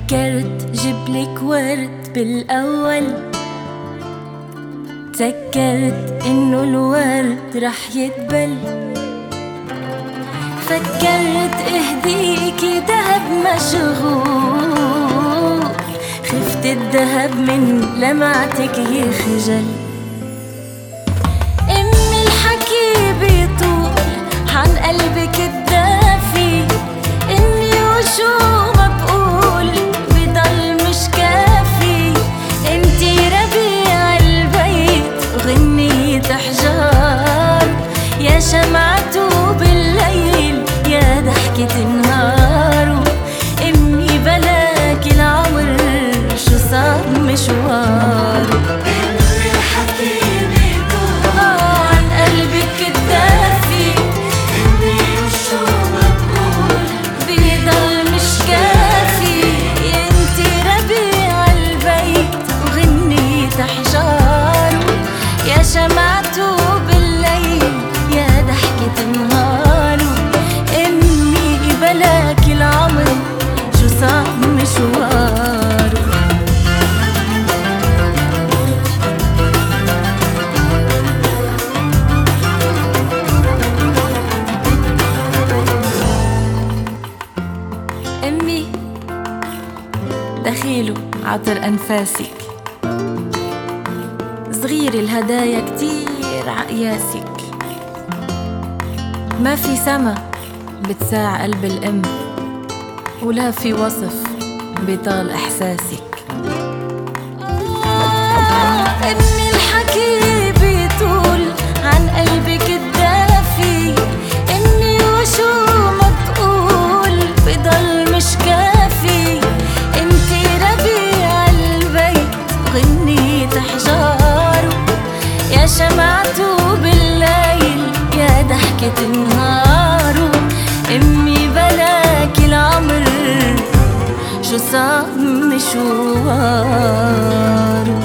فكرت جبلك ورد بالأول، تذكرت إنه الورد رح يدبل. فكرت اهديكي دهب مشغول، خفت الدهب من لمعتك يخجل. امي الحكي بيطول عن قلبك الدافي، اني وشو ما بقول بضل مش كافي. انتي ربيع البيت وغنية احجار، يا شمعته بالليل يا ضحكة نهاره. امي بلاكي العمر شو صار مشواره. امي الحكي بيطول عن قلبك الدافي، اني وشو ما بقول بيضل مش كافي. انتي ربيع البيت وغنية احجاره، يا شمعته بالليل يا ضحكة نهاره. امي بلاكي العمر شو صعب مشواره. امي دخيله عطر انفاسك، صغير الهدايا كتير عقياسك. ما في سما بتساع قلب الأم، ولا في وصف بيطال إحساسك. أمي الحكي بيطول عن قلبك الدافي، إني وشو ما بقول بضل مش كافي. انتي ربيع البيت وغنية أحجاره، يا شمعته بالليل يا ضحكة نهاره. امي بلاكي العمر شو صار مشواره.